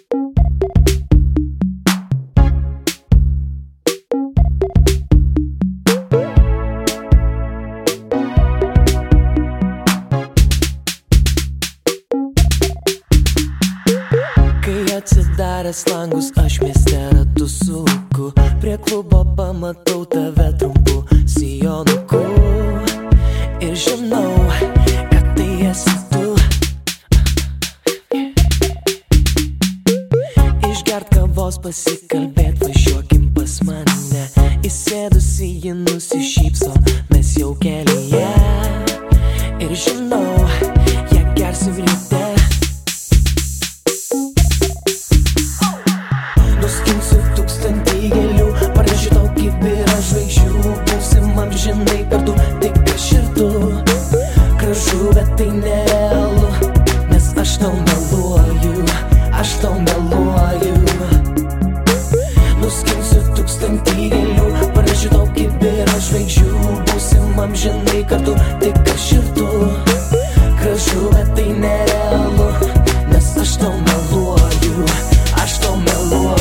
Atsidaręs langus aš mieste ratu suku, prie klubo pamatau tave trumpu sijonuku ir žinau, kad tai esi tu. Išgert kavos, pasikalbėt, važiuokim pas mane. Įsėdusi ji nusišypso, mes jau kelyje ir žinau, ją gersim ryte. Nuskinsiu 1000 gėlių, parašiu tau kibirą žvaigždžių, būsim amžinai kartu, tik aš ir tu. Gražu, bet tai nerealu, nes aš tau meluoju, aš tau meluoju. Nuskinsiu 1000 gėlių, parašiu tau kibirą žvaigždžių, būsim amžinai kartu, tik aš ir tu. Gražu, bet tai nerealu, nes aš tau meluoju, aš tau meluoju.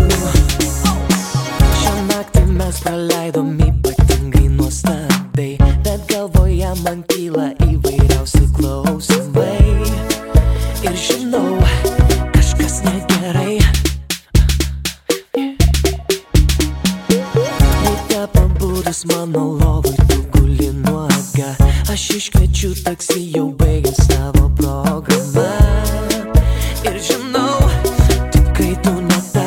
Šią naktį mes praleidom ypatingai nuostabiai, bet galvoje man kyla įvairiausi klausimai. Ir žinau, kažkas negerai. Ryte pabudus mano lovoj tu guli nuoga, aš iškviečiu taksi, jau baigęs savo programą. Ir žinau, tikrai tu ne ta.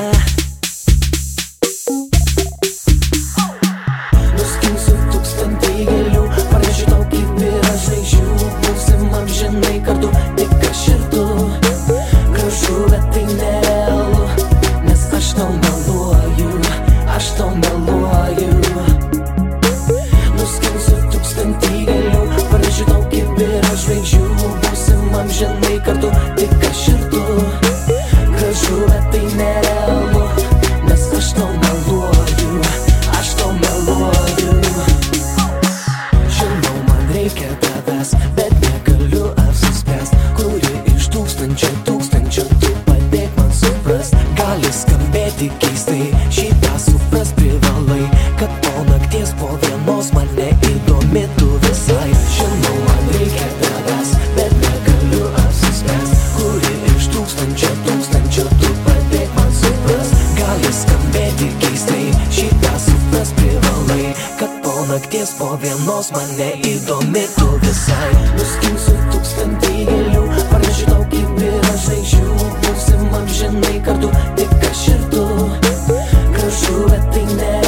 Nuskinsiu 1000 gėlių, parašiu tau kibirą žvaigždžių, būsim amžinai kartu, tik aš ir tu. Gražu, bet tai nerealu, nes aš tau meluoju, aš tau meluoju. Nuskinsiu 1000 gėlių, parašiu tau kibirą žvaigždžių, būsim amžinai kartu, tik aš ir tu. Gražu, bet tai nerealu, nes aš tau meluoju, aš tau meluoju. Žinau, man reikia tavęs, bet negaliu apsispręst, kuri iš tūkstančio tu padėk man suprast. Gali skambėti keistai, šitą suprast privalai, kad po nakties po vienos man neįdomi tu visai. Žinau, man reikia tavęs, bet negaliu apsispręst, kuri iš tūkstančio tu padėk man suprast. Gali skambėti keistai, šitą suprast privalai, kad po nakties po vienos man neįdomi tu visai. Nuskinsiu 1000 gėlių, parašiu tau kibirą žvaigždžių, būsim amžinai kartu, tik aš ir tu. Gražu, bet tai ne